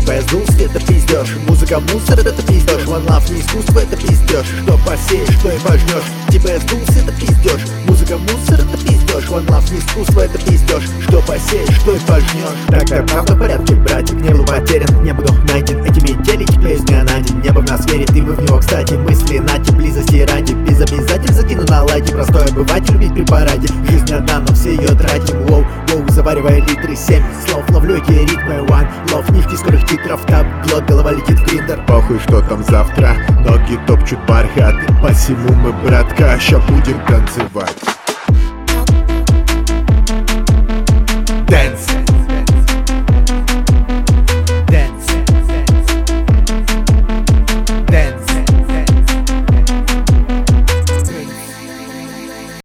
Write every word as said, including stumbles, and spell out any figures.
Типа сдул свет, это пиздёж. Музыка мусор, это пиздёж. One Love не искусство, это пиздёж. Что посеешь, что и пожнешь. Типа сдул свет, это пиздёж. Музыка мусор, это пиздёж. One Love не искусство, это пиздёж. Что посеешь, что и пожнешь. Так-то правда в порядке, братик, не был потерян, не буду найден этими телечками из дня на день. Небо в нас верит, и мы в него, кстати. Мысли нате, близости ради. Без обязательств закину на лайки. Простой обыватель любить при параде. Жизнь одна, но все ее тратим. Воу, воу, заваривая литры семь слов. Ловлю эти ритмы, one love. Нефти скорых титров, тап, глот, голова летит в гриндер. Похуй, что там завтра, ноги топчут бархат. Посему мы, братка, ща будем танцевать.